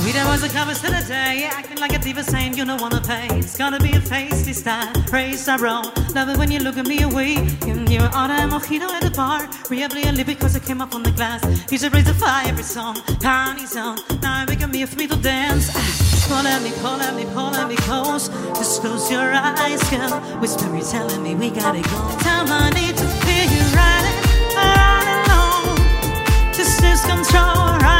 There was a cover to the day, acting like a diva saying you don't wanna pay. It's gonna be a face this time, praise I roll. Love it when you look at me away. You're on a mojito at the bar, really because I came up on the glass. You should raise the fire every song, party zone. Now you're making me for me to dance. Pull at me close. Just close your eyes, girl. Whisper me telling me we gotta go. Time I need to feel you right alone. Just lose control, right?